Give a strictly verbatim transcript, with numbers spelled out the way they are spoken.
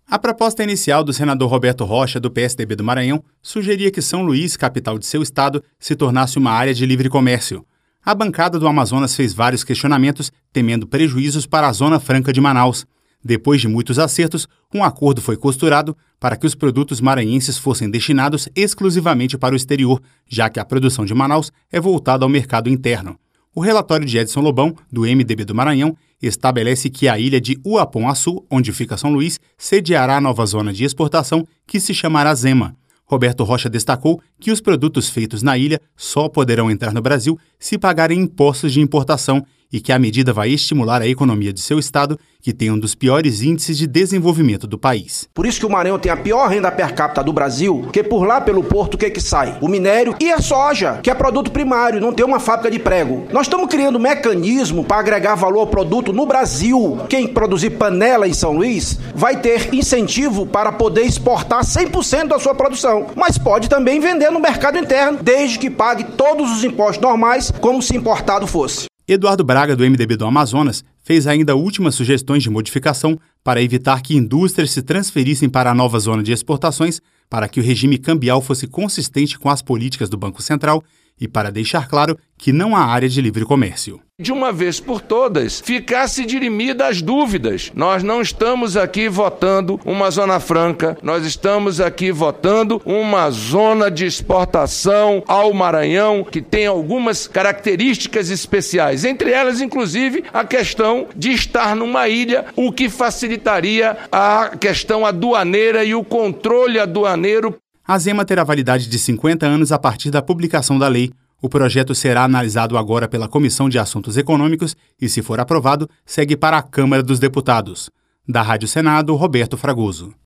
A proposta inicial do senador Roberto Rocha, do P S D B do Maranhão, sugeria que São Luís, capital de seu estado, se tornasse uma área de livre comércio. A bancada do Amazonas fez vários questionamentos, temendo prejuízos para a Zona Franca de Manaus. Depois de muitos acertos, um acordo foi costurado para que os produtos maranhenses fossem destinados exclusivamente para o exterior, já que a produção de Manaus é voltada ao mercado interno. O relatório de Edson Lobão, do M D B do Maranhão, estabelece que a ilha de Uaponhaçu, onde fica São Luís, sediará a nova zona de exportação, que se chamará Zema. Roberto Rocha destacou que os produtos feitos na ilha só poderão entrar no Brasil se pagarem impostos de importação e que a medida vai estimular a economia de seu estado, que tem um dos piores índices de desenvolvimento do país. Por isso que o Maranhão tem a pior renda per capita do Brasil, porque por lá pelo porto o que é que sai? O minério e a soja, que é produto primário, não tem uma fábrica de prego. Nós estamos criando um mecanismo para agregar valor ao produto no Brasil. Quem produzir panela em São Luís vai ter incentivo para poder exportar cem por cento da sua produção, mas pode também vender no mercado interno, desde que pague todos os impostos normais, como se importado fosse. Eduardo Braga, do M D B do Amazonas, fez ainda últimas sugestões de modificação para evitar que indústrias se transferissem para a nova zona de exportações, para que o regime cambial fosse consistente com as políticas do Banco Central e para deixar claro que não há área de livre comércio. De uma vez por todas, ficasse dirimida as dúvidas. Nós não estamos aqui votando uma zona franca, nós estamos aqui votando uma zona de exportação ao Maranhão que tem algumas características especiais, entre elas, inclusive, a questão de estar numa ilha, o que facilitaria a questão aduaneira e o controle aduaneiro. A Zema terá validade de cinquenta anos a partir da publicação da lei. O projeto será analisado agora pela Comissão de Assuntos Econômicos e, se for aprovado, segue para a Câmara dos Deputados. Da Rádio Senado, Roberto Fragoso.